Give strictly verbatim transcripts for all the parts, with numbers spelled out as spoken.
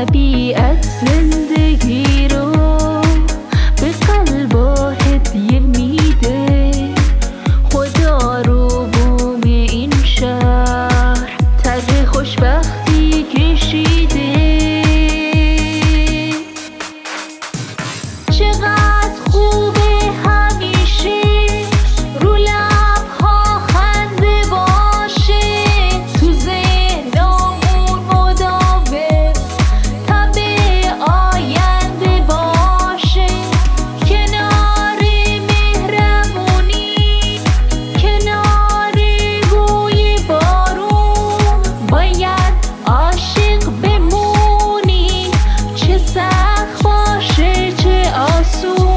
طبیعت زندگی رو به قلب هدیه میده. خدا رو بوم این شهر طرح خوشبختی کشیده. چقدر خوبه همیشه رو لبها خنده باشه، تو ذهنمون مداوم تب آینده باشه. کنار مهربونی، کنار بوی بارون، باید عاشق بمونی، چه سخت باشه چه آسون.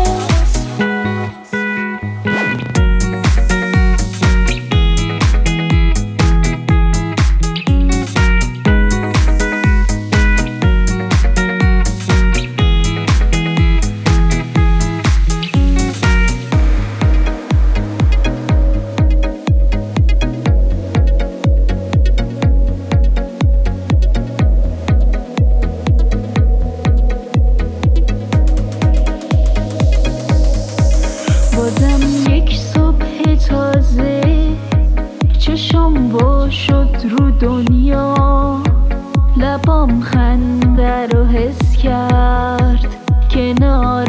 بازم یک صبح تازه چشم وا شد رو دنیا. لبام خنده رو حس کرد کنار